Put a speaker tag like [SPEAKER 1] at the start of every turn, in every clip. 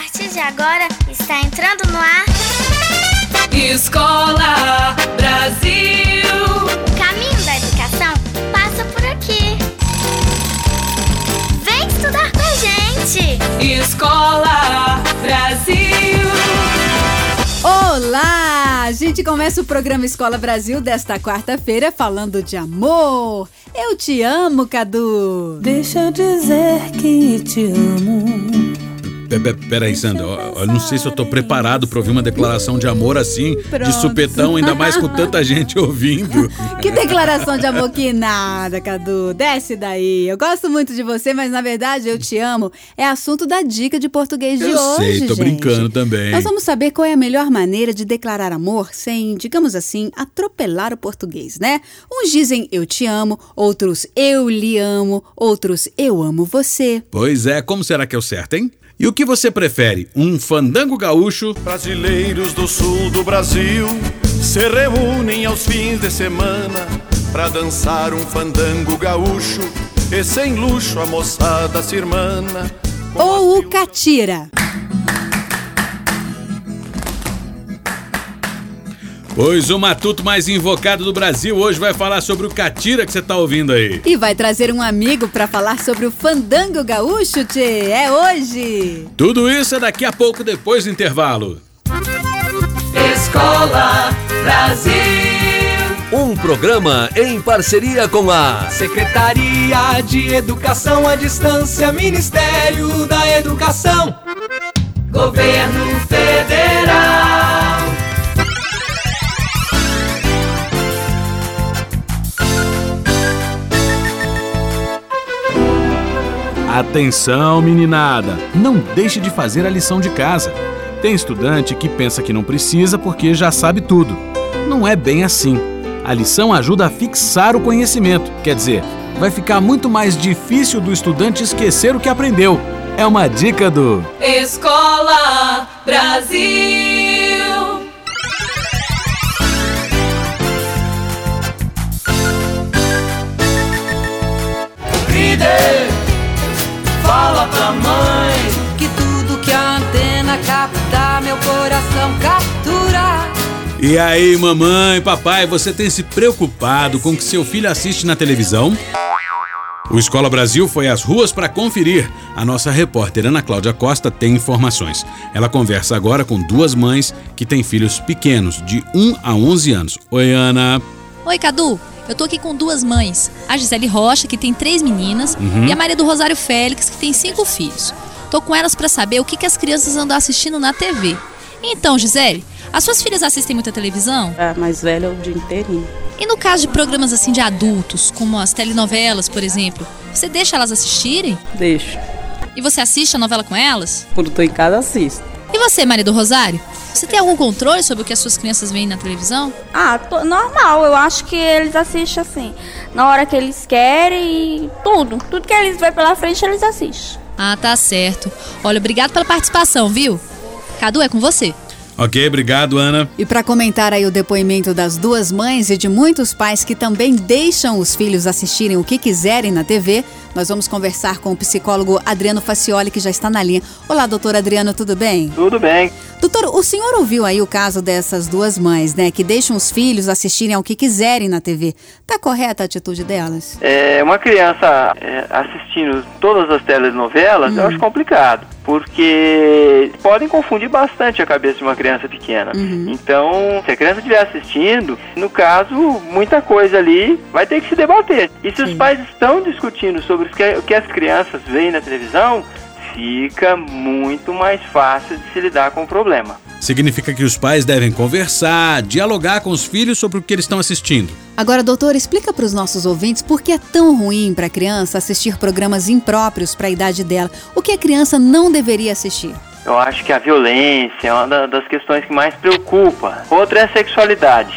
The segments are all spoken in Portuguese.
[SPEAKER 1] partir de agora, está entrando no ar
[SPEAKER 2] Escola Brasil.
[SPEAKER 1] O caminho da educação passa por aqui. Vem estudar com a gente.
[SPEAKER 2] Escola Brasil.
[SPEAKER 3] Olá! A gente começa o programa Escola Brasil desta quarta-feira falando de amor. Eu te amo, Cadu.
[SPEAKER 4] Deixa eu dizer que te amo.
[SPEAKER 5] Peraí, Sandra, eu não sei se eu tô preparado pra ouvir uma declaração de amor assim, de supetão, ainda mais com tanta gente ouvindo.
[SPEAKER 3] Que declaração de amor que nada, Cadu. Desce daí. Eu gosto muito de você, mas na verdade eu te amo é assunto da dica de português de hoje,
[SPEAKER 5] Eu sei, tô
[SPEAKER 3] gente.
[SPEAKER 5] brincando também.
[SPEAKER 3] Nós vamos saber qual é a melhor maneira de declarar amor sem, digamos assim, atropelar o português, né? Uns dizem eu te amo, outros eu lhe amo, outros eu amo você.
[SPEAKER 5] Pois é, como será que é o certo, hein? E o que você prefere? Um fandango gaúcho?
[SPEAKER 6] Brasileiros do sul do Brasil se reúnem aos fins de semana pra dançar um fandango gaúcho e sem luxo a moçada se irmana.
[SPEAKER 3] Ou o catira?
[SPEAKER 5] Pois o matuto mais invocado do Brasil hoje vai falar sobre o catira que você tá ouvindo aí.
[SPEAKER 3] E vai trazer um amigo pra falar sobre o fandango gaúcho, tchê. É hoje.
[SPEAKER 5] Tudo isso é daqui a pouco, depois do intervalo.
[SPEAKER 2] Escola Brasil.
[SPEAKER 7] Um programa em parceria com a
[SPEAKER 2] Secretaria de Educação à Distância, Ministério da Educação, Governo Federal.
[SPEAKER 8] Atenção, meninada! Não deixe de fazer a lição de casa. Tem estudante que pensa que não precisa porque já sabe tudo. Não é bem assim. A lição ajuda a fixar o conhecimento. Quer dizer, vai ficar muito mais difícil do estudante esquecer o que aprendeu. É uma dica do
[SPEAKER 2] Escola Brasil. Líder, fala pra mãe
[SPEAKER 4] Que tudo que a antena capta, meu coração captura.
[SPEAKER 5] E aí, mamãe, papai, você tem se preocupado com o que seu filho assiste na televisão? O Escola Brasil foi às ruas para conferir. A nossa repórter Ana Cláudia Costa tem informações. Ela conversa agora com duas mães que têm filhos pequenos, de 1 a 11 anos. Oi, Ana.
[SPEAKER 9] Oi, Cadu. Eu tô aqui com duas mães. A Gisele Rocha, que tem 3 meninas, e a Maria do Rosário Félix, que tem 5 filhos. Tô com elas para saber o que as crianças andam assistindo na TV. Então, Gisele, as suas filhas assistem muita televisão?
[SPEAKER 10] A mais velha o dia inteirinho.
[SPEAKER 9] E no caso de programas assim de adultos, como as telenovelas, por exemplo, você deixa elas assistirem?
[SPEAKER 10] Deixo.
[SPEAKER 9] E você assiste a novela com elas?
[SPEAKER 10] Quando tô em casa, assisto.
[SPEAKER 9] E você, Maria do Rosário? Você tem algum controle sobre o que as suas crianças veem na televisão?
[SPEAKER 11] Normal, eu acho que eles assistem assim, na hora que eles querem e tudo que eles veem pela frente eles assistem.
[SPEAKER 9] Ah, tá certo. Olha, obrigado pela participação, viu? Cadu, é com você.
[SPEAKER 5] Ok, obrigado, Ana.
[SPEAKER 3] E para comentar aí o depoimento das duas mães e de muitos pais que também deixam os filhos assistirem o que quiserem na TV, nós vamos conversar com o psicólogo Adriano Facioli, que já está na linha. Olá, doutor Adriano, tudo bem?
[SPEAKER 12] Tudo bem.
[SPEAKER 3] Doutor, o senhor ouviu aí o caso dessas duas mães, né, que deixam os filhos assistirem ao que quiserem na TV. Tá correta a atitude delas?
[SPEAKER 12] Uma criança assistindo todas as telenovelas, eu acho complicado, porque podem confundir bastante a cabeça de uma criança pequena. Então, se a criança estiver assistindo, no caso, muita coisa ali vai ter que se debater. E se os pais estão discutindo sobre o que as crianças veem na televisão, fica muito mais fácil de se lidar com o problema.
[SPEAKER 5] Significa que os pais devem conversar, dialogar com os filhos sobre o que eles estão assistindo.
[SPEAKER 3] Agora, doutor, explica para os nossos ouvintes por que é tão ruim para a criança assistir programas impróprios para a idade dela. O que a criança não deveria assistir?
[SPEAKER 12] Eu acho que a violência é uma das questões que mais preocupa. Outra é a sexualidade.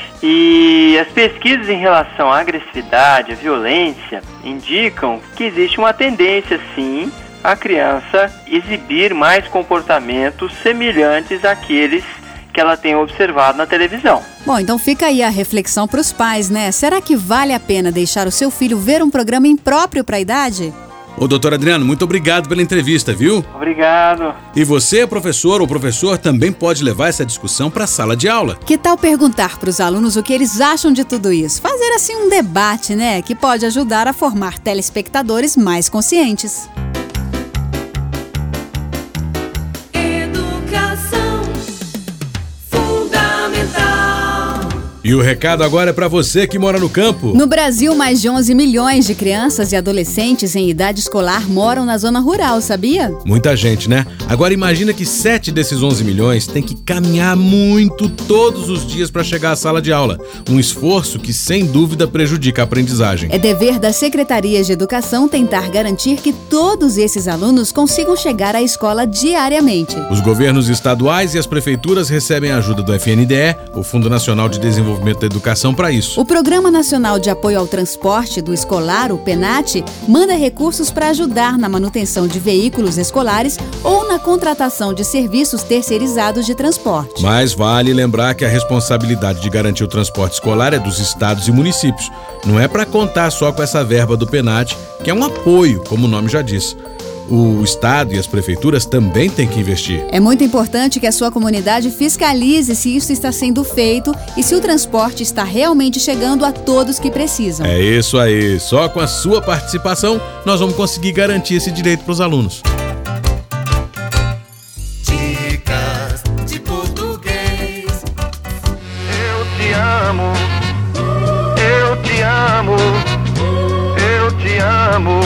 [SPEAKER 12] E as pesquisas em relação à agressividade, à violência, indicam que existe uma tendência, sim, a criança exibir mais comportamentos semelhantes àqueles que ela tem observado na televisão.
[SPEAKER 3] Bom, então fica aí a reflexão para os pais, né? Será que vale a pena deixar o seu filho ver um programa impróprio para a idade?
[SPEAKER 5] Ô, doutor Adriano, muito obrigado pela entrevista, viu?
[SPEAKER 12] Obrigado.
[SPEAKER 5] E você, professor ou professor, também pode levar essa discussão para a sala de aula.
[SPEAKER 3] Que tal perguntar para os alunos o que eles acham de tudo isso? Fazer assim um debate, né? Que pode ajudar a formar telespectadores mais conscientes.
[SPEAKER 5] E o recado agora é para você que mora no campo.
[SPEAKER 3] No Brasil, mais de 11 milhões de crianças e adolescentes em idade escolar moram na zona rural, sabia?
[SPEAKER 5] Muita gente, né? Agora imagina que 7 desses 11 milhões têm que caminhar muito todos os dias para chegar à sala de aula. Um esforço que, sem dúvida, prejudica a aprendizagem.
[SPEAKER 3] É dever das secretarias de educação tentar garantir que todos esses alunos consigam chegar à escola diariamente.
[SPEAKER 5] Os governos estaduais e as prefeituras recebem a ajuda do FNDE, o Fundo Nacional de Desenvolvimento da Educação, para isso.
[SPEAKER 3] O Programa Nacional de Apoio ao Transporte do Escolar, o PENAT, manda recursos para ajudar na manutenção de veículos escolares ou na contratação de serviços terceirizados de transporte.
[SPEAKER 5] Mas vale lembrar que a responsabilidade de garantir o transporte escolar é dos estados e municípios. Não é para contar só com essa verba do PENAT, que é um apoio, como o nome já diz. O Estado e as prefeituras também têm que investir.
[SPEAKER 3] É muito importante que a sua comunidade fiscalize se isso está sendo feito e se o transporte está realmente chegando a todos que precisam.
[SPEAKER 5] É isso aí. Só com a sua participação nós vamos conseguir garantir esse direito para os alunos.
[SPEAKER 2] Dicas de português.
[SPEAKER 6] Eu te amo, eu te amo, eu te amo.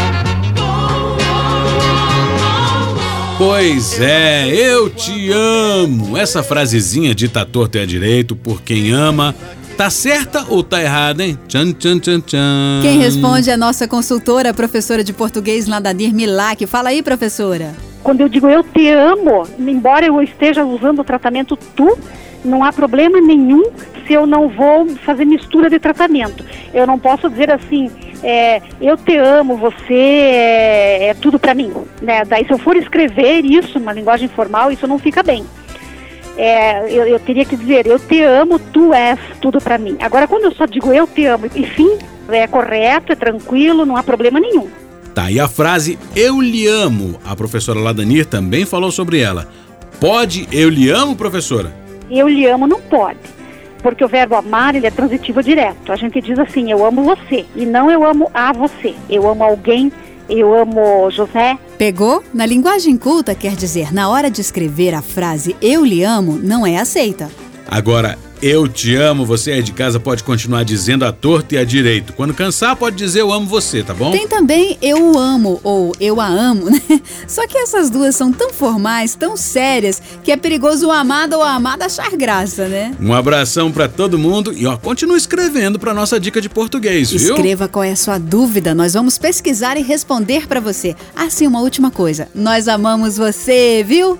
[SPEAKER 5] Pois é, eu te amo. Essa frasezinha dita à torta e à direito por quem ama, tá certa ou tá errada, hein? Tchan, tchan, tchan, tchan.
[SPEAKER 3] Quem responde é a nossa consultora, a professora de português Nadanir Milak. Fala aí, professora.
[SPEAKER 13] Quando eu digo eu te amo, embora eu esteja usando o tratamento tu, não há problema nenhum se eu não vou fazer mistura de tratamento. Eu não posso dizer assim, eu te amo, você é tudo pra mim, né? Daí se eu for escrever isso, uma linguagem formal, isso não fica bem. Eu teria que dizer, eu te amo, tu és tudo pra mim. Agora, quando eu só digo eu te amo, enfim, é correto, é tranquilo, não há problema nenhum.
[SPEAKER 5] Tá, e a frase eu lhe amo, a professora Ladanir também falou sobre ela. Pode eu lhe amo, professora?
[SPEAKER 13] Eu lhe amo não pode, porque o verbo amar, ele é transitivo direto. A gente diz assim, eu amo você, e não eu amo a você. Eu amo alguém, eu amo José.
[SPEAKER 3] Pegou? Na linguagem culta quer dizer, na hora de escrever a frase eu lhe amo, não é aceita.
[SPEAKER 5] Agora, eu te amo, você aí de casa pode continuar dizendo à torta e à direito. Quando cansar, pode dizer eu amo você, tá bom?
[SPEAKER 3] Tem também eu o amo ou eu a amo, né? Só que essas duas são tão formais, tão sérias, que é perigoso o amado ou a amada achar graça, né?
[SPEAKER 5] Um abração pra todo mundo e continue escrevendo pra nossa dica de português, viu?
[SPEAKER 3] Escreva qual é a sua dúvida, nós vamos pesquisar e responder pra você. Sim, uma última coisa, nós amamos você, viu?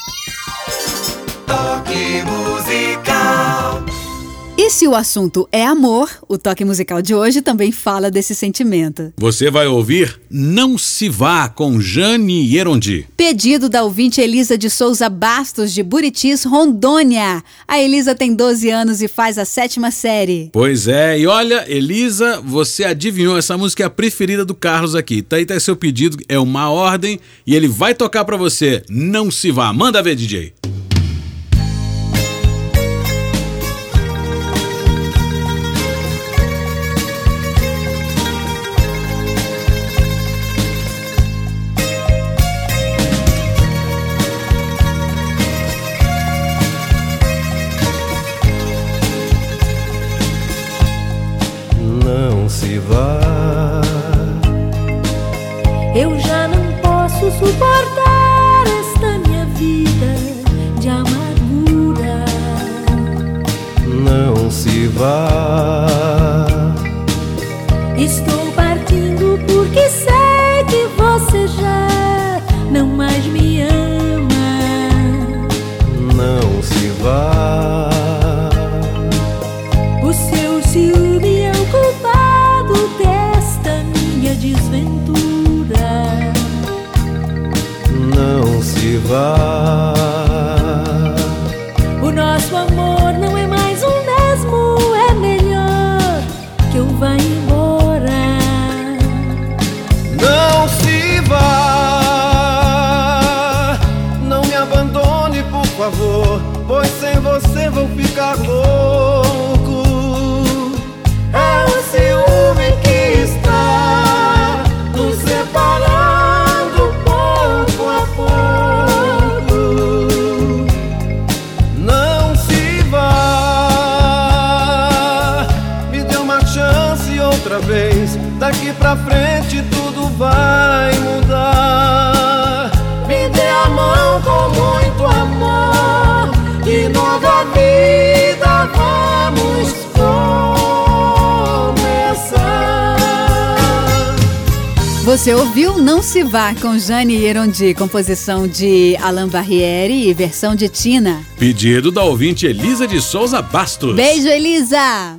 [SPEAKER 2] Toque musical.
[SPEAKER 3] E se o assunto é amor, o toque musical de hoje também fala desse sentimento.
[SPEAKER 5] Você vai ouvir Não Se Vá, com Jane e Erondi.
[SPEAKER 3] Pedido da ouvinte Elisa de Souza Bastos, de Buritis, Rondônia. A Elisa tem 12 anos e faz a 7ª série.
[SPEAKER 5] Pois é, e olha, Elisa, você adivinhou, essa música é a preferida do Carlos aqui. Tá aí, tá seu pedido, é uma ordem e ele vai tocar pra você. Não Se Vá, manda ver, DJ.
[SPEAKER 6] Não se vá.
[SPEAKER 14] Eu já não posso suportar esta minha vida de amargura.
[SPEAKER 6] Não se vá.
[SPEAKER 14] Estou partindo porque sei que você já não mais me ama.
[SPEAKER 6] Não se vá.
[SPEAKER 14] O seu ciúme é o culpado desta minha desventura.
[SPEAKER 6] Não se vá.
[SPEAKER 14] O nosso amor não é mais o mesmo, é melhor que eu vá embora.
[SPEAKER 6] Não se vá. favor, pois sem você vou ficar louco. É o ciúme que está nos separando pouco a pouco. Não se vá, me dê uma chance outra vez. Daqui pra frente tudo vai mudar. Me dê a mão com muito amor e nova vida vamos começar.
[SPEAKER 3] Você ouviu Não Se Vá com Jane e Erondi, composição de Alain Barriere e versão de Tina.
[SPEAKER 5] Pedido da ouvinte Elisa de Souza Bastos.
[SPEAKER 3] Beijo, Elisa!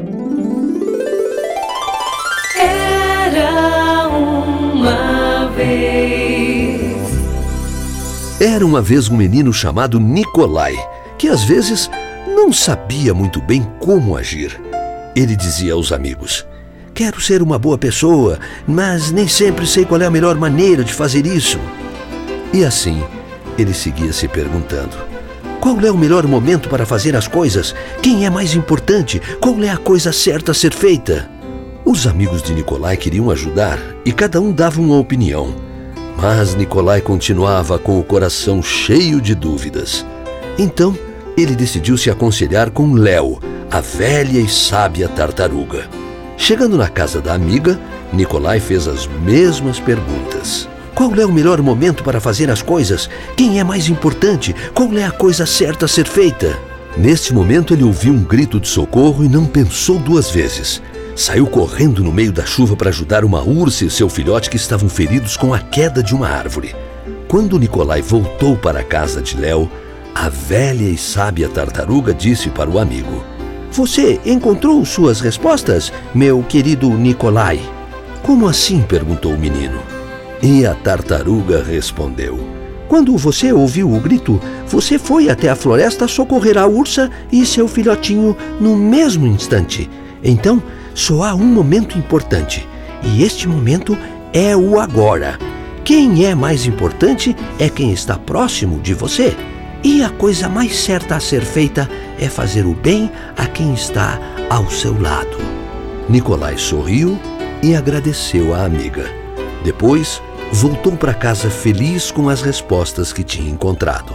[SPEAKER 14] Era uma vez.
[SPEAKER 7] Era uma vez um menino chamado Nicolai, que às vezes não sabia muito bem como agir. Ele dizia aos amigos: quero ser uma boa pessoa, mas nem sempre sei qual é a melhor maneira de fazer isso. E assim, ele seguia se perguntando: qual é o melhor momento para fazer as coisas? Quem é mais importante? Qual é a coisa certa a ser feita? Os amigos de Nicolai queriam ajudar e cada um dava uma opinião. Mas Nicolai continuava com o coração cheio de dúvidas. Então, ele decidiu se aconselhar com Léo, a velha e sábia tartaruga. Chegando na casa da amiga, Nicolai fez as mesmas perguntas. Qual é o melhor momento para fazer as coisas? Quem é mais importante? Qual é a coisa certa a ser feita? Neste momento, ele ouviu um grito de socorro e não pensou duas vezes. Saiu correndo no meio da chuva para ajudar uma ursa e seu filhote que estavam feridos com a queda de uma árvore. Quando Nicolai voltou para a casa de Léo, a velha e sábia tartaruga disse para o amigo: você encontrou suas respostas, meu querido Nicolai? Como assim? Perguntou o menino. E a tartaruga respondeu: quando você ouviu o grito, você foi até a floresta socorrer a ursa e seu filhotinho no mesmo instante. Então, só há um momento importante, e este momento é o agora. Quem é mais importante é quem está próximo de você. E a coisa mais certa a ser feita é fazer o bem a quem está ao seu lado. Nicolai sorriu e agradeceu à amiga. Depois, voltou para casa feliz com as respostas que tinha encontrado.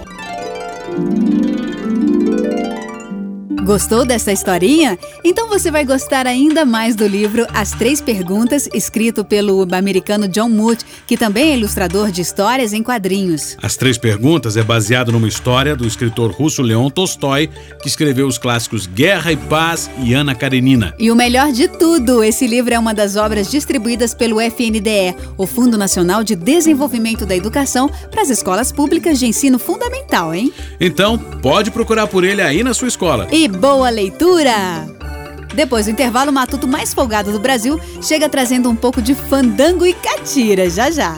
[SPEAKER 3] Gostou dessa historinha? Então você vai gostar ainda mais do livro As Três Perguntas, escrito pelo americano John Mood, que também é ilustrador de histórias em quadrinhos.
[SPEAKER 5] As Três Perguntas é baseado numa história do escritor russo Leon Tolstói, que escreveu os clássicos Guerra e Paz e Ana Karenina.
[SPEAKER 3] E o melhor de tudo, esse livro é uma das obras distribuídas pelo FNDE, o Fundo Nacional de Desenvolvimento da Educação, para as escolas públicas de ensino fundamental, hein?
[SPEAKER 5] Então, pode procurar por ele aí na sua escola.
[SPEAKER 3] E boa leitura! Depois do intervalo, o matuto mais folgado do Brasil chega trazendo um pouco de fandango e catira, já já.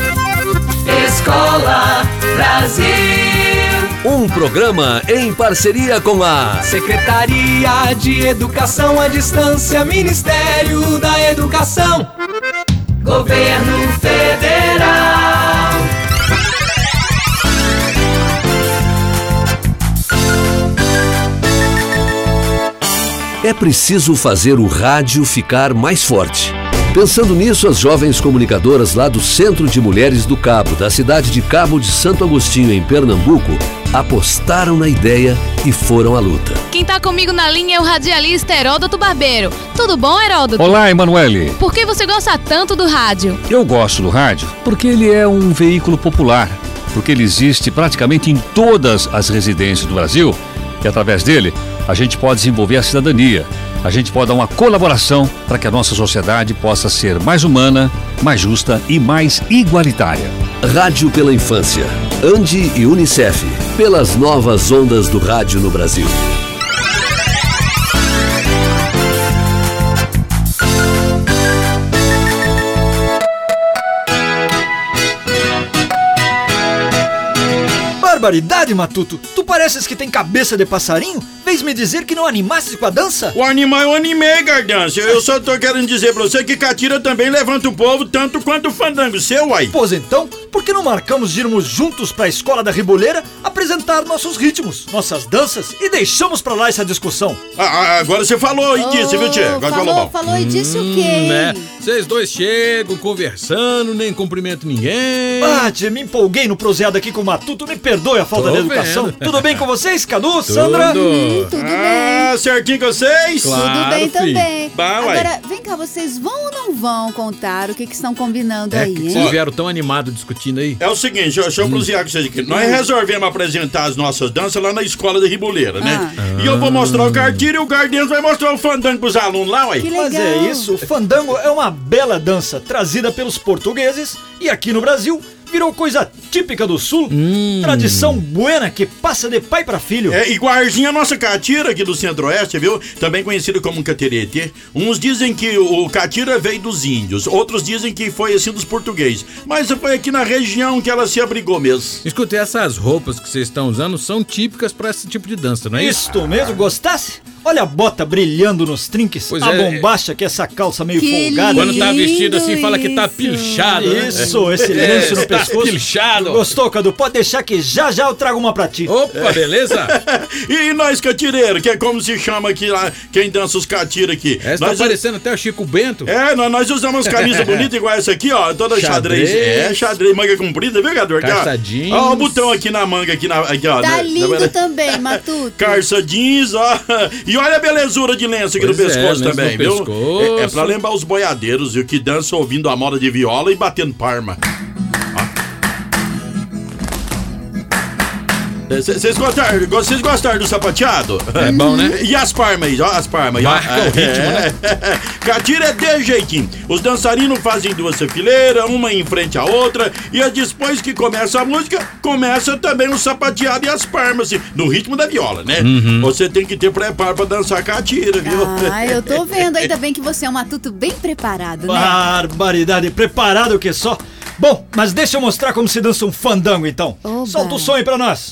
[SPEAKER 2] Escola Brasil.
[SPEAKER 7] Um programa em parceria com a
[SPEAKER 2] Secretaria de Educação à Distância, Ministério da Educação, Governo Federal.
[SPEAKER 7] É preciso fazer o rádio ficar mais forte. Pensando nisso, as jovens comunicadoras lá do Centro de Mulheres do Cabo, da cidade de Cabo de Santo Agostinho, em Pernambuco, apostaram na ideia e foram à luta.
[SPEAKER 9] Quem tá comigo na linha é o radialista Heródoto Barbeiro. Tudo bom, Heródoto?
[SPEAKER 15] Olá, Emanuele.
[SPEAKER 9] Por que você gosta tanto do rádio?
[SPEAKER 15] Eu gosto do rádio porque ele é um veículo popular, porque ele existe praticamente em todas as residências do Brasil e através dele a gente pode desenvolver a cidadania, a gente pode dar uma colaboração para que a nossa sociedade possa ser mais humana, mais justa e mais igualitária.
[SPEAKER 7] Rádio pela Infância, Andi e Unicef, pelas novas ondas do rádio no Brasil.
[SPEAKER 16] Barbaridade, Matuto! Tu pareces que tem cabeça de passarinho? Vês me dizer que não animasses com a dança?
[SPEAKER 17] O animal eu animei, Gardança. Eu só tô querendo dizer pra você que catira também levanta o povo tanto quanto o fandango seu, uai.
[SPEAKER 16] Pois então, por que não marcamos de irmos juntos para a Escola da Riboleira apresentar nossos ritmos, nossas danças e deixamos para lá essa discussão?
[SPEAKER 17] Agora você falou e disse, viu, tchê? Agora
[SPEAKER 3] Falou e disse o quê?
[SPEAKER 5] Né? Vocês dois chegam conversando, nem cumprimentam ninguém.
[SPEAKER 16] Tchê, me empolguei no proseado aqui com o Matuto, me perdoe a falta de educação.
[SPEAKER 5] vendo.
[SPEAKER 16] Tudo bem com vocês, Cadu, Sandra?
[SPEAKER 3] Tudo bem.
[SPEAKER 17] Certinho com vocês?
[SPEAKER 3] Tudo bem também.
[SPEAKER 17] Bah, uai.
[SPEAKER 3] Agora, vem cá, vocês vão ou não vão contar o que estão combinando aí,
[SPEAKER 5] que
[SPEAKER 3] hein?
[SPEAKER 5] vocês vieram tão animados discutindo aí?
[SPEAKER 17] É o seguinte, deixa eu prosear com vocês aqui. Nós resolvemos apresentar as nossas danças lá na Escola da Riboleira, né? E eu vou mostrar o cartilho e o Gardenço vai mostrar o fandango pros alunos lá, ué.
[SPEAKER 3] Que legal.
[SPEAKER 16] Mas é isso, o fandango é uma bela dança trazida pelos portugueses e aqui no Brasil virou coisa típica do Sul. Tradição buena que passa de pai para filho.
[SPEAKER 17] É igualzinho a nossa catira aqui do Centro-Oeste, viu? Também conhecido como caterete. Uns dizem que o catira veio dos índios, outros dizem que foi assim dos portugueses. Mas foi aqui na região que ela se abrigou mesmo.
[SPEAKER 5] Escute, essas roupas que vocês estão usando são típicas para esse tipo de dança, não é isso?
[SPEAKER 16] Isto mesmo, gostasse? Olha a bota brilhando nos trinques,
[SPEAKER 5] Pois
[SPEAKER 16] a
[SPEAKER 5] é.
[SPEAKER 16] bombacha que é essa calça meio
[SPEAKER 3] Que
[SPEAKER 16] folgada.
[SPEAKER 5] Quando tá
[SPEAKER 3] lindo
[SPEAKER 5] vestido assim, fala que tá
[SPEAKER 3] isso.
[SPEAKER 5] pilchado, né?
[SPEAKER 16] Isso, esse lenço no
[SPEAKER 5] tá
[SPEAKER 16] pescoço.
[SPEAKER 5] pilchado.
[SPEAKER 16] Gostou, Cadu? Pode deixar que já eu trago uma pra ti.
[SPEAKER 5] Opa, beleza?
[SPEAKER 17] E nós catireiros, que é como se chama aqui lá, quem dança os catira aqui.
[SPEAKER 5] Essa tá
[SPEAKER 17] Nós,
[SPEAKER 5] parecendo até o Chico Bento.
[SPEAKER 17] nós usamos camisas bonitas igual essa aqui, ó, toda xadrez.
[SPEAKER 5] Xadrez.
[SPEAKER 17] Xadrez, manga comprida, viu, Gador?
[SPEAKER 5] Calça jeans.
[SPEAKER 17] Ó, o botão aqui na manga, aqui, ó.
[SPEAKER 3] Tá
[SPEAKER 17] na-
[SPEAKER 3] lindo
[SPEAKER 17] na-
[SPEAKER 3] também, Matuto.
[SPEAKER 17] Calça jeans, ó. E olha a belezura de lenço aqui
[SPEAKER 5] Pois
[SPEAKER 17] no pescoço
[SPEAKER 5] lenço
[SPEAKER 17] também,
[SPEAKER 5] no
[SPEAKER 17] viu?
[SPEAKER 5] pescoço.
[SPEAKER 17] É pra lembrar os boiadeiros, viu, que dançam ouvindo a moda de viola e batendo palma. Vocês gostaram do sapateado?
[SPEAKER 5] É bom, né?
[SPEAKER 17] E as palmas aí, ó, as palmas.
[SPEAKER 5] Marca o ritmo, né?
[SPEAKER 17] Catira é de jeitinho. Os dançarinos fazem duas fileiras, uma em frente à outra, e depois que começa a música, começa também o sapateado e as palmas, assim, no ritmo da viola, né? Você tem que ter preparo pra dançar catira, viu?
[SPEAKER 3] Eu tô vendo, ainda bem que você é um Matuto bem preparado, né?
[SPEAKER 16] Barbaridade, preparado o que só? Bom, mas deixa eu mostrar como se dança um fandango então.
[SPEAKER 3] Oba.
[SPEAKER 16] Solta o som aí pra nós.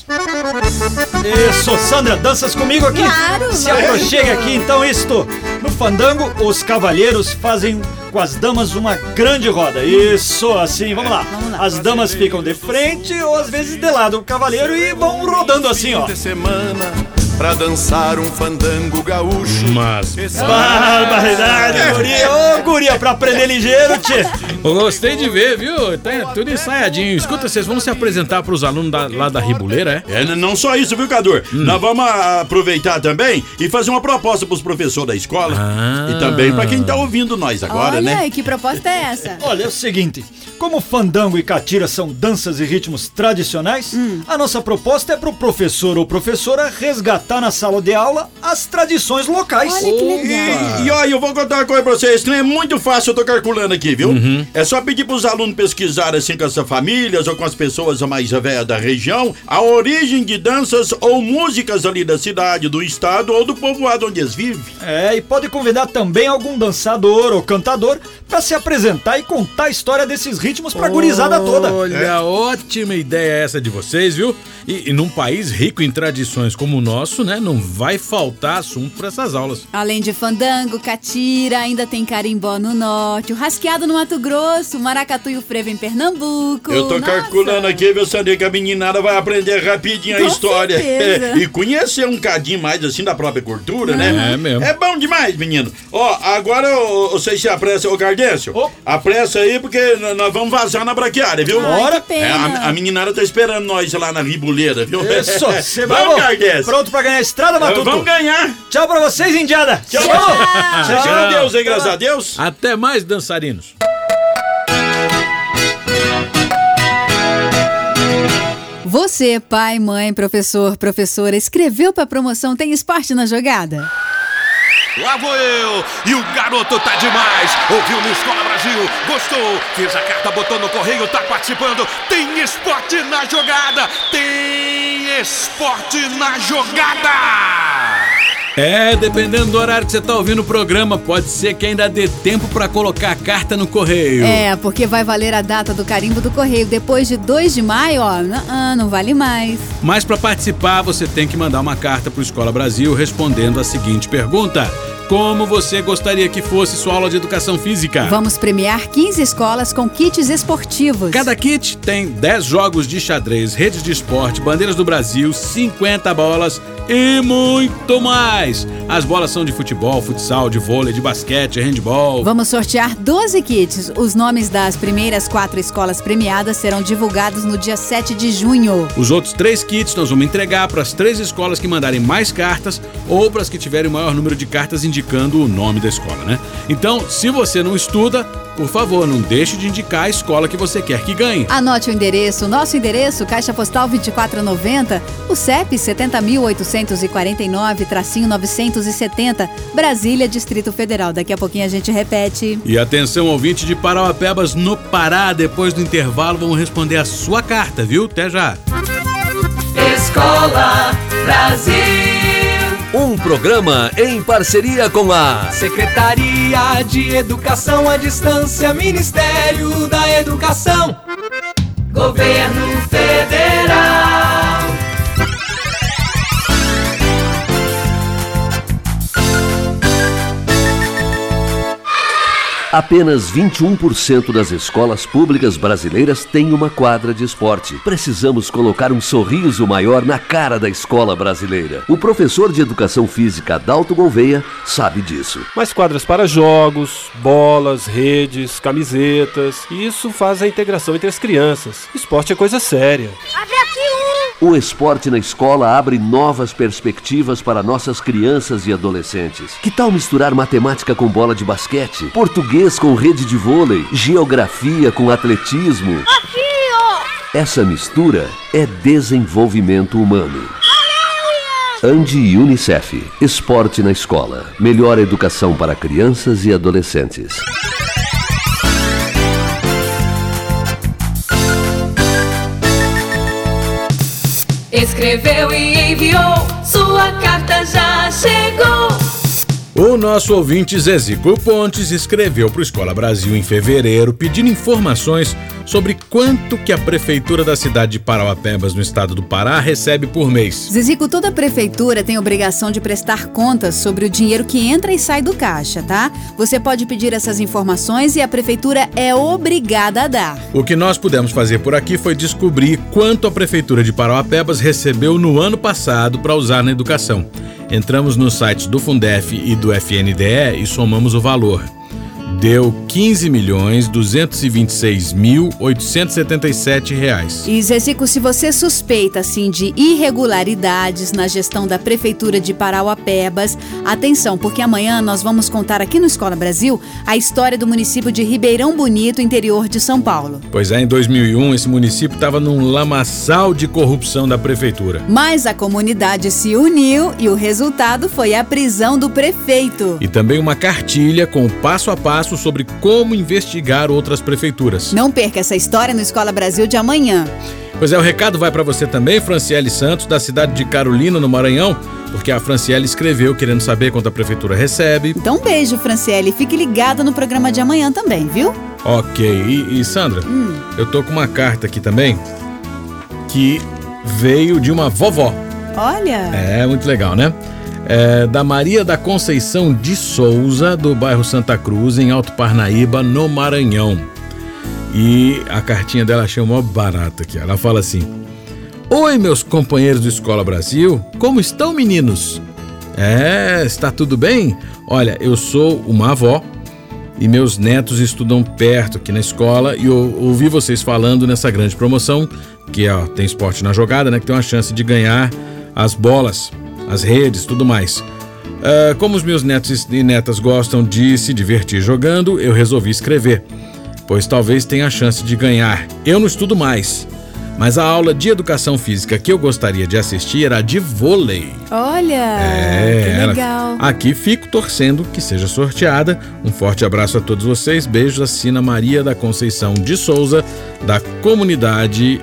[SPEAKER 16] Isso, Sandra, danças comigo aqui?
[SPEAKER 3] Claro,
[SPEAKER 16] Se
[SPEAKER 3] vai.
[SPEAKER 16] aproxega aqui então isto. No fandango, os cavalheiros fazem com as damas uma grande roda. Isso, assim, vamos lá. As damas ficam de frente ou às vezes de lado o cavaleiro e vão rodando assim, ó.
[SPEAKER 6] Fim de semana pra dançar um fandango gaúcho.
[SPEAKER 5] Mas
[SPEAKER 16] Barbaridade, guria. Ô, guria, pra aprender ligeiro, tchê.
[SPEAKER 5] eu gostei de ver, viu? Tá tudo ensaiadinho. Escuta, vocês vão se apresentar pros alunos lá da Riboleira, é?
[SPEAKER 17] Não só isso, viu, Cador? Nós vamos aproveitar também e fazer uma proposta pros professores da escola. E também pra quem tá ouvindo nós agora,
[SPEAKER 3] Olha,
[SPEAKER 17] né?
[SPEAKER 3] e que proposta é essa?
[SPEAKER 16] Olha, é o seguinte, como fandango e catira são danças e ritmos tradicionais, a nossa proposta é pro professor ou professora resgatar na sala de aula as tradições locais.
[SPEAKER 3] Olha que legal.
[SPEAKER 17] E olha, eu vou contar uma coisa pra vocês, que não é muito fácil, eu tô calculando aqui, viu? É só pedir pros alunos pesquisarem assim com as famílias ou com as pessoas mais velhas da região a origem de danças ou músicas ali da cidade, do estado ou do povoado onde eles vivem.
[SPEAKER 16] E pode convidar também algum dançador ou cantador pra se apresentar e contar a história desses ritmos pra gurizada toda.
[SPEAKER 5] Olha, ótima ideia essa de vocês, viu? E num país rico em tradições como o nosso, né? Não vai faltar assunto pra essas aulas.
[SPEAKER 3] Além de fandango, catira, ainda tem carimbó no norte, o rasqueado no Mato Grosso, o maracatu e o frevo em Pernambuco.
[SPEAKER 17] Eu tô
[SPEAKER 3] Nossa.
[SPEAKER 17] calculando aqui, viu, Sandra, que a meninada vai aprender rapidinho a
[SPEAKER 3] Com
[SPEAKER 17] história.
[SPEAKER 3] certeza.
[SPEAKER 17] E conhecer um cadinho mais assim da própria cultura, né?
[SPEAKER 5] É mesmo.
[SPEAKER 17] É bom demais, menino. Ó, agora vocês se apressam, ô Gardêncio. Apressa aí, porque nós vamos vazar na braquiária, viu?
[SPEAKER 3] Ai,
[SPEAKER 16] Bora.
[SPEAKER 3] que pena.
[SPEAKER 17] A meninada tá esperando nós lá na Riboleira, viu?
[SPEAKER 16] Isso, você vai
[SPEAKER 17] Vamos, Gardêncio.
[SPEAKER 16] pronto pra ganhar a estrada, Matuto?
[SPEAKER 17] Vamos ganhar.
[SPEAKER 16] Tchau pra vocês, indiada.
[SPEAKER 17] Tchau.
[SPEAKER 16] Vamos.
[SPEAKER 17] Graças a Deus, hein? Graças a Deus.
[SPEAKER 5] Até mais, dançarinos.
[SPEAKER 3] Você, pai, mãe, professor, professora, escreveu pra promoção Tem Esporte na Jogada?
[SPEAKER 18] Lá vou eu, e o garoto tá demais. Ouviu no Escola Brasil, gostou, fez a carta, botou no correio, tá participando. Tem esporte na jogada, tem esporte na jogada.
[SPEAKER 5] Dependendo do horário que você tá ouvindo o programa, pode ser que ainda dê tempo pra colocar a carta no correio.
[SPEAKER 3] Porque vai valer a data do carimbo do correio. Depois de 2 de maio, ó, não vale mais.
[SPEAKER 5] Mas para participar, você tem que mandar uma carta pro Escola Brasil respondendo a seguinte pergunta: como você gostaria que fosse sua aula de educação física.
[SPEAKER 3] Vamos premiar 15 escolas com kits esportivos.
[SPEAKER 5] Cada kit tem 10 jogos de xadrez, redes de esporte, bandeiras do Brasil, 50 bolas e muito mais. As bolas são de futebol, futsal, de vôlei, de basquete, handball.
[SPEAKER 3] Vamos sortear 12 kits. Os nomes das primeiras 4 escolas premiadas serão divulgados no dia 7 de junho.
[SPEAKER 5] Os outros 3 kits nós vamos entregar para as 3 escolas que mandarem mais cartas ou para as que tiverem o maior número de cartas indicando o nome da escola, né? Então, se você não estuda, por favor, não deixe de indicar a escola que você quer que ganhe.
[SPEAKER 3] Anote o endereço. Nosso endereço, Caixa Postal 2490, o CEP 70.849-970, Brasília, Distrito Federal. Daqui a pouquinho a gente repete.
[SPEAKER 5] E atenção, ouvinte de Parauapebas, no Pará, depois do intervalo vamos responder a sua carta, viu? Até já.
[SPEAKER 2] Escola Brasil.
[SPEAKER 7] Um programa em parceria com a
[SPEAKER 2] Secretaria de Educação à Distância, Ministério da Educação, Governo Federal.
[SPEAKER 7] Apenas 21% das escolas públicas brasileiras têm uma quadra de esporte. Precisamos colocar um sorriso maior na cara da escola brasileira. O professor de Educação Física, Adalto Gouveia, sabe disso.
[SPEAKER 19] Mais quadras para jogos, bolas, redes, camisetas. E isso faz a integração entre as crianças. Esporte é coisa séria.
[SPEAKER 14] Abre aqui
[SPEAKER 7] O esporte na escola abre novas perspectivas para nossas crianças e adolescentes. Que tal misturar matemática com bola de basquete, português com rede de vôlei, geografia com atletismo?
[SPEAKER 14] Aqui, ó!
[SPEAKER 7] Essa mistura é desenvolvimento humano. Andi e Unicef. Esporte na escola. Melhor educação para crianças e adolescentes.
[SPEAKER 2] Escreveu e enviou, sua carta já chegou.
[SPEAKER 5] O nosso ouvinte Zezico Pontes escreveu para o Escola Brasil em fevereiro pedindo informações sobre quanto que a prefeitura da cidade de Parauapebas, no estado do Pará, recebe por mês.
[SPEAKER 3] Zezico, toda prefeitura tem obrigação de prestar contas sobre o dinheiro que entra e sai do caixa, tá? Você pode pedir essas informações e a prefeitura é obrigada a dar.
[SPEAKER 5] O que nós pudemos fazer por aqui foi descobrir quanto a prefeitura de Parauapebas recebeu no ano passado para usar na educação. Entramos nos sites do Fundef e do FNDE e somamos o valor. Deu R$15.226.877.
[SPEAKER 3] E Zezico, se você suspeita assim de irregularidades na gestão da prefeitura de Parauapebas, atenção, porque amanhã nós vamos contar aqui no Escola Brasil a história do município de Ribeirão Bonito, interior de São Paulo.
[SPEAKER 5] Pois é, em 2001 esse município estava num lamaçal de corrupção da prefeitura.
[SPEAKER 3] Mas a comunidade se uniu e o resultado foi a prisão do prefeito.
[SPEAKER 5] E também uma cartilha com passo a passo sobre como investigar outras prefeituras.
[SPEAKER 3] Não perca essa história no Escola Brasil de amanhã.
[SPEAKER 5] Pois é, o recado vai para você também, Franciele Santos, da cidade de Carolina, no Maranhão, porque a Franciele escreveu querendo saber quanto a prefeitura recebe.
[SPEAKER 3] Então um beijo, Franciele. Fique ligada no programa de amanhã também, viu?
[SPEAKER 5] Ok. E Sandra, eu tô com uma carta aqui também que veio de uma vovó.
[SPEAKER 3] Olha!
[SPEAKER 5] É, muito legal, né? Da Maria da Conceição de Souza, do bairro Santa Cruz, em Alto Parnaíba, no Maranhão. E a cartinha dela achei mó barata aqui. Ela fala assim: oi, meus companheiros do Escola Brasil, como estão, meninos? Está tudo bem? Olha, eu sou uma avó e meus netos estudam perto aqui na escola e eu ouvi vocês falando nessa grande promoção que tem esporte na jogada, né? Que tem uma chance de ganhar as bolas, as redes, tudo mais. Como os meus netos e netas gostam de se divertir jogando, eu resolvi escrever, pois talvez tenha a chance de ganhar. Eu não estudo mais, mas a aula de educação física que eu gostaria de assistir era a de vôlei.
[SPEAKER 3] Olha, que legal.
[SPEAKER 5] Aqui fico torcendo que seja sorteada. Um forte abraço a todos vocês. Beijos, assina Maria da Conceição de Souza, da comunidade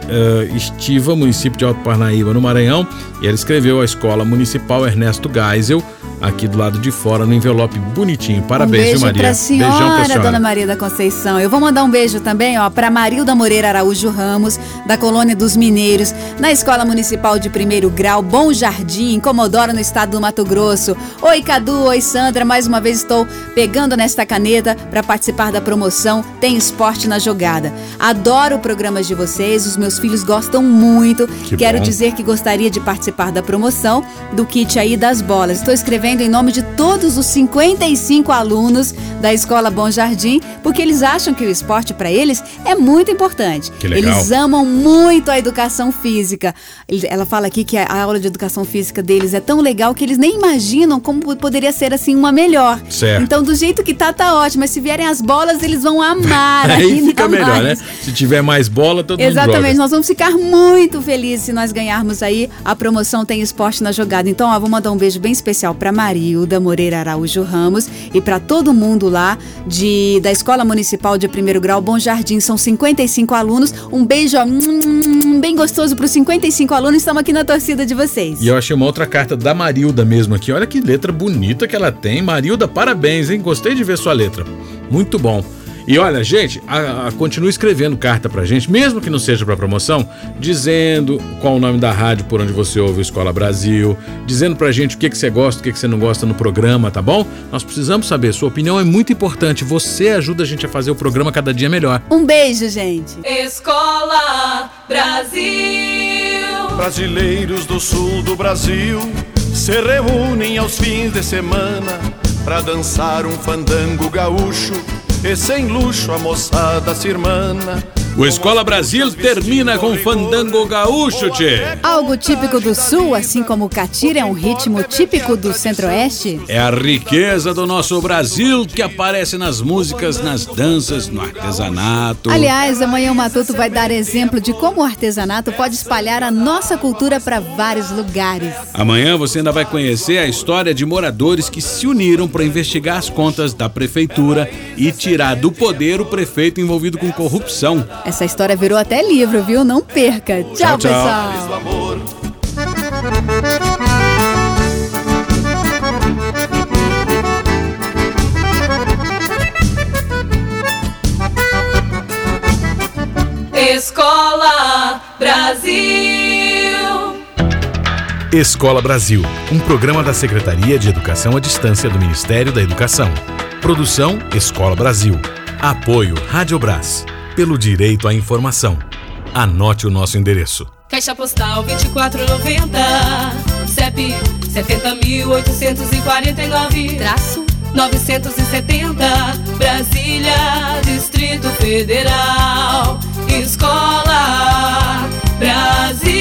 [SPEAKER 5] Estiva, município de Alto Parnaíba, no Maranhão. E ela escreveu a Escola Municipal Ernesto Geisel, aqui do lado de fora, no envelope bonitinho. Parabéns,
[SPEAKER 3] beijo,
[SPEAKER 5] viu, Maria?
[SPEAKER 3] Pra senhora,
[SPEAKER 5] Beijão pra senhora,
[SPEAKER 3] Dona Maria da Conceição. Eu vou mandar um beijo também, ó, pra Marilda Moreira Araújo Ramos, da Colônia dos Mineiros, na Escola Municipal de Primeiro Grau, Bom Jardim, em Comodoro, no estado do Mato Grosso. Oi, Cadu, oi, Sandra. Mais uma vez estou pegando nesta caneta para participar da promoção Tem Esporte na Jogada. Adoro programas de vocês, os meus filhos gostam muito. Quero dizer que gostaria de participar da promoção do kit aí das bolas. Estou escrevendo em nome de todos os 55 alunos da Escola Bom Jardim, porque eles acham que o esporte para eles é muito importante.
[SPEAKER 5] Que legal.
[SPEAKER 3] Eles amam muito a educação física. Ela fala aqui que a aula de educação física deles é tão legal que eles nem imaginam como poderia ser assim uma melhor.
[SPEAKER 5] Certo.
[SPEAKER 3] Então do jeito que tá ótimo. Mas se vierem as bolas, eles vão amar.
[SPEAKER 5] Aí fica melhor, né? Se tiver mais bola, todo mundo joga.
[SPEAKER 3] Exatamente, nós vamos ficar muito felizes se nós ganharmos aí a promoção Tem Esporte na Jogada. Então, ó, vou mandar um beijo bem especial pra Marilda Moreira Araújo Ramos e pra todo mundo lá da Escola Municipal de Primeiro Grau Bom Jardim. São 55 alunos. Um beijo, ó, bem gostoso pros 55 alunos. Estamos aqui na torcida de vocês.
[SPEAKER 5] E eu achei uma outra carta da Marilda mesmo aqui. Olha que letra bonita que ela tem. Marilda, parabéns, hein? Gostei de ver sua letra. Muito bom. E olha, gente, continue escrevendo carta pra gente, mesmo que não seja pra promoção, dizendo qual o nome da rádio por onde você ouve o Escola Brasil, dizendo pra gente o que você gosta, o que você não gosta no programa, tá bom? Nós precisamos saber, sua opinião é muito importante, você ajuda a gente a fazer o programa cada dia melhor.
[SPEAKER 3] Um beijo, gente.
[SPEAKER 2] Escola Brasil.
[SPEAKER 6] Brasileiros do sul do Brasil se reúnem aos fins de semana pra dançar um fandango gaúcho. E sem luxo a moçada se irmana.
[SPEAKER 5] O Escola Brasil termina com fandango gaúcho, tchê.
[SPEAKER 3] Algo típico do sul, assim como o catira é um ritmo típico do centro-oeste.
[SPEAKER 5] É a riqueza do nosso Brasil que aparece nas músicas, nas danças, no artesanato.
[SPEAKER 3] Aliás, amanhã o Matuto vai dar exemplo de como o artesanato pode espalhar a nossa cultura para vários lugares.
[SPEAKER 5] Amanhã você ainda vai conhecer a história de moradores que se uniram para investigar as contas da prefeitura e tirar do poder o prefeito envolvido com corrupção.
[SPEAKER 3] Essa história virou até livro, viu? Não perca. Tchau, pessoal.
[SPEAKER 2] Escola Brasil.
[SPEAKER 20] Escola Brasil, um programa da Secretaria de Educação à Distância do Ministério da Educação. Produção Escola Brasil. Apoio Rádio Brás. Pelo direito à informação. Anote o nosso endereço.
[SPEAKER 2] Caixa Postal 2490, CEP 70.849-970, Brasília, Distrito Federal. Escola Brasil.